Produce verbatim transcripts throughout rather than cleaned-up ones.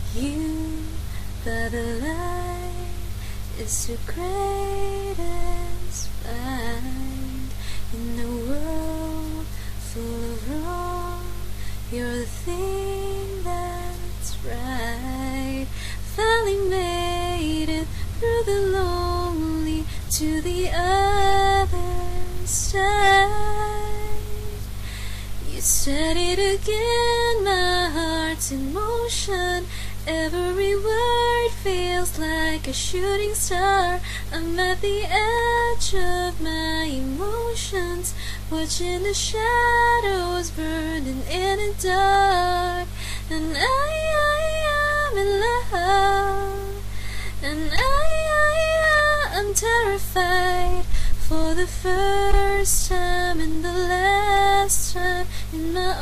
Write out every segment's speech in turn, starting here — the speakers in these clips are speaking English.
You, by the light, is the greatest find in a world full of wrong. You're the thing that's right. Finally made it through the lonely to the other side. You said it again, my heart's in motion. Every word feels like a shooting star. I'm at the edge of my emotions, watching the shadows burning in the dark. And I, I am in love, and I, I am terrified. For the first time and the last time in my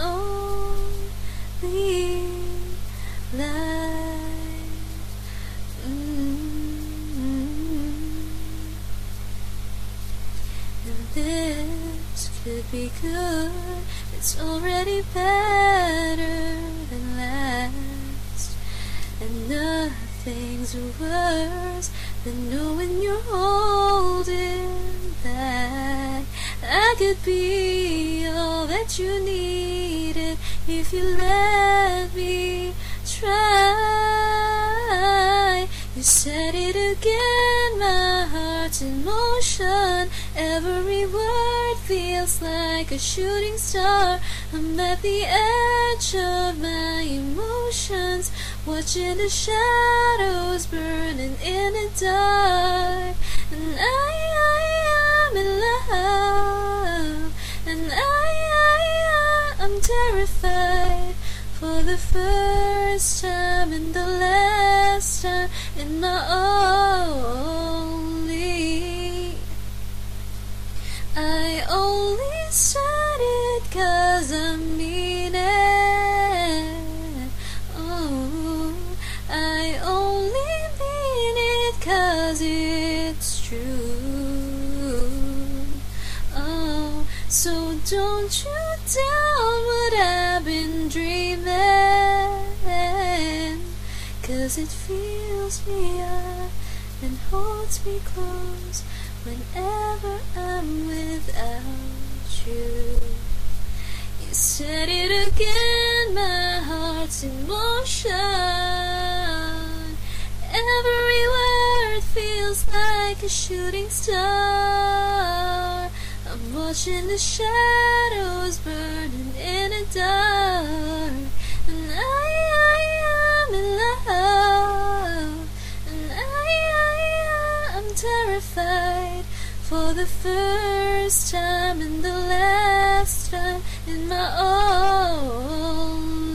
only life. Mm-hmm. And this could be good. It's already better than last. And nothing's worse than knowing you're holding back. I could be all that you needed if you let me try. You said it again, my heart's in motion. Every word feels like a shooting star. I'm at the edge of my emotions, watching the shadows burning in the dark. And I, I am in love, and I, I am terrified. For the first time and the last time in my only. I only said it 'cause I mean it. Oh, I only mean it 'cause it's true. Oh, so don't you doubt what I've been dreaming, 'cause it fills me up and holds me close whenever I'm without you. You said it again, my heart's in motion. Every word feels like a shooting star. I'm watching the shadows burning in the dark. And I, I am in love, and I, I am terrified. For the first time and the last time in my own